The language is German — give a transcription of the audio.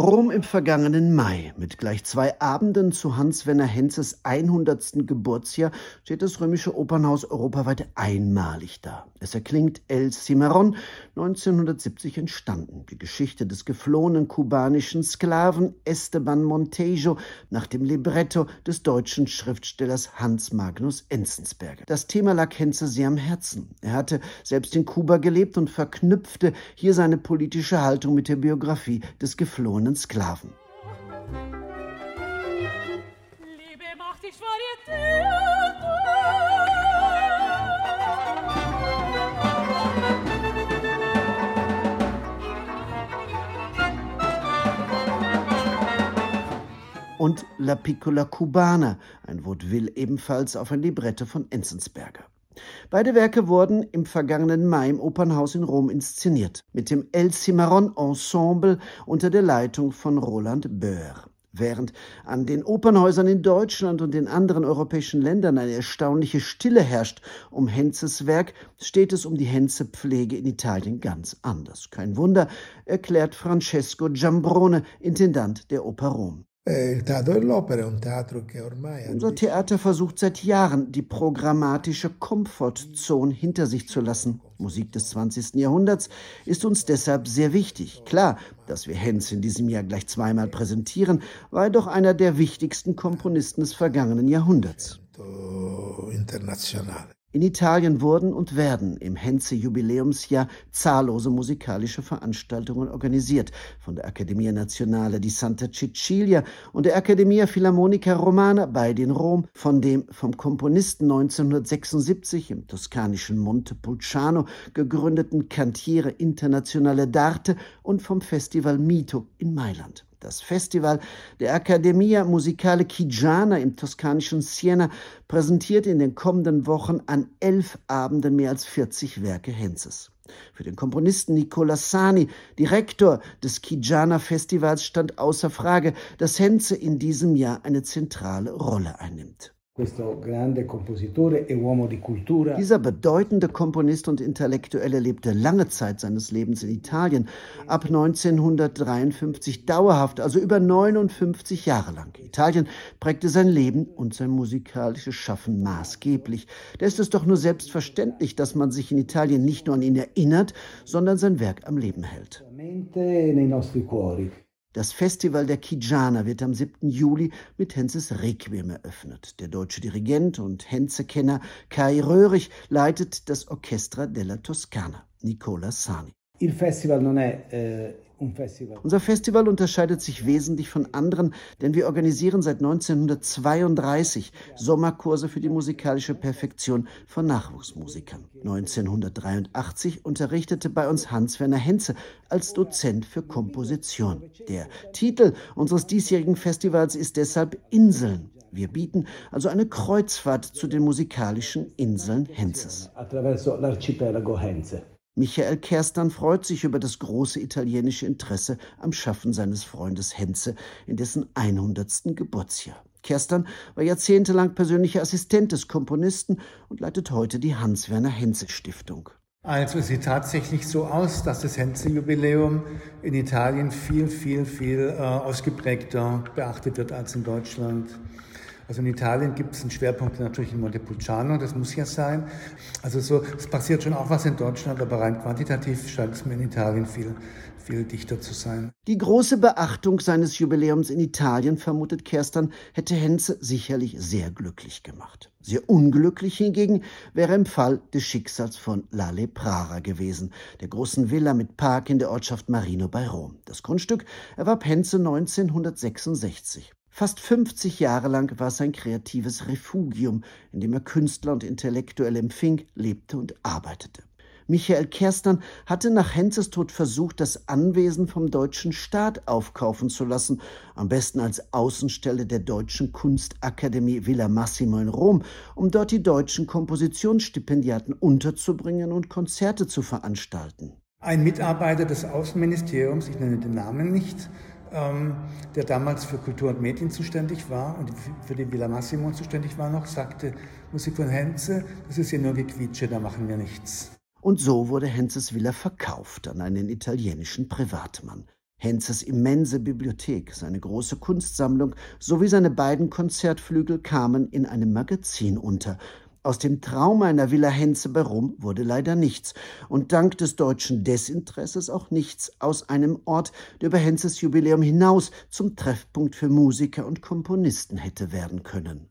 Rom im vergangenen Mai. Mit gleich 2 Abenden zu Hans-Werner Henzes 100. Geburtsjahr steht das Römische Opernhaus europaweit einmalig da. Es erklingt El Cimarrón, 1970 entstanden. Die Geschichte des geflohenen kubanischen Sklaven Esteban Montejo nach dem Libretto des deutschen Schriftstellers Hans Magnus Enzensberger. Das Thema lag Henze sehr am Herzen. Er hatte selbst in Kuba gelebt und verknüpfte hier seine politische Haltung mit der Biografie des geflohenen Sklaven. Liebe macht dich Und La Piccola Cubana, ein Vaudeville ebenfalls auf ein Libretto von Enzensberger. Beide Werke wurden im vergangenen Mai im Opernhaus in Rom inszeniert, mit dem El Cimarrón Ensemble unter der Leitung von Roland Boehr. Während an den Opernhäusern in Deutschland und in anderen europäischen Ländern eine erstaunliche Stille herrscht um Henzes Werk, steht es um die Henze-Pflege in Italien ganz anders. Kein Wunder, erklärt Francesco Giambrone, Intendant der Oper Rom. Unser Theater versucht seit Jahren, die programmatische Comfortzone hinter sich zu lassen. Musik des 20. Jahrhunderts ist uns deshalb sehr wichtig. Klar, dass wir Henze in diesem Jahr gleich zweimal präsentieren, war er doch einer der wichtigsten Komponisten des vergangenen Jahrhunderts. In Italien wurden und werden im Henze-Jubiläumsjahr zahllose musikalische Veranstaltungen organisiert, von der Accademia Nazionale di Santa Cecilia und der Accademia Filarmonica Romana, beide in Rom, von dem vom Komponisten 1976 im toskanischen Montepulciano gegründeten Cantiere Internazionale d'Arte und vom Festival Mito in Mailand. Das Festival der Accademia Musicale Chigiana im toskanischen Siena präsentiert in den kommenden Wochen an 11 Abenden mehr als 40 Werke Henzes. Für den Komponisten Nicola Sani, Direktor des Chigiana Festivals, stand außer Frage, dass Henze in diesem Jahr eine zentrale Rolle einnimmt. Dieser bedeutende Komponist und Intellektuelle lebte lange Zeit seines Lebens in Italien, ab 1953 dauerhaft, also über 59 Jahre lang. Italien prägte sein Leben und sein musikalisches Schaffen maßgeblich. Da ist es doch nur selbstverständlich, dass man sich in Italien nicht nur an ihn erinnert, sondern sein Werk am Leben hält. Das Festival der Chigiana wird am 7. Juli mit Henzes Requiem eröffnet. Der deutsche Dirigent und Henze-Kenner Kai Röhrig leitet das Orchestra della Toscana. Nicola Sani. Unser Festival unterscheidet sich wesentlich von anderen, denn wir organisieren seit 1932 Sommerkurse für die musikalische Perfektion von Nachwuchsmusikern. 1983 unterrichtete bei uns Hans-Werner Henze als Dozent für Komposition. Der Titel unseres diesjährigen Festivals ist deshalb Inseln. Wir bieten also eine Kreuzfahrt zu den musikalischen Inseln Henzes. Michael Kerstan freut sich über das große italienische Interesse am Schaffen seines Freundes Henze in dessen 100. Geburtsjahr. Kerstan war jahrzehntelang persönlicher Assistent des Komponisten und leitet heute die Hans-Werner Henze Stiftung. Also es sieht tatsächlich so aus, dass das Henze-Jubiläum in Italien viel ausgeprägter beachtet wird als in Deutschland. Also in Italien gibt es einen Schwerpunkt natürlich in Montepulciano, das muss ja sein. Also es passiert schon auch was in Deutschland, aber rein quantitativ scheint es mir in Italien viel dichter zu sein. Die große Beachtung seines Jubiläums in Italien, vermutet Kerstan, hätte Henze sicherlich sehr glücklich gemacht. Sehr unglücklich hingegen wäre im Fall des Schicksals von La Leprara gewesen, der großen Villa mit Park in der Ortschaft Marino bei Rom. Das Grundstück erwarb Henze 1966. Fast 50 Jahre lang war es sein kreatives Refugium, in dem er Künstler und Intellektuelle empfing, lebte und arbeitete. Michael Kerstan hatte nach Henzes Tod versucht, das Anwesen vom deutschen Staat aufkaufen zu lassen, am besten als Außenstelle der Deutschen Kunstakademie Villa Massimo in Rom, um dort die deutschen Kompositionsstipendiaten unterzubringen und Konzerte zu veranstalten. Ein Mitarbeiter des Außenministeriums, ich nenne den Namen nicht, der damals für Kultur und Medien zuständig war und für die Villa Massimo zuständig war noch, sagte, Musik von Henze, das ist ja nur Gequietsche, da machen wir nichts. Und so wurde Henzes Villa verkauft an einen italienischen Privatmann. Henzes immense Bibliothek, seine große Kunstsammlung sowie seine beiden Konzertflügel kamen in einem Magazin unter. Aus dem Traum einer Villa Henze bei Rom wurde leider nichts und dank des deutschen Desinteresses auch nichts aus einem Ort, der über Henzes Jubiläum hinaus zum Treffpunkt für Musiker und Komponisten hätte werden können.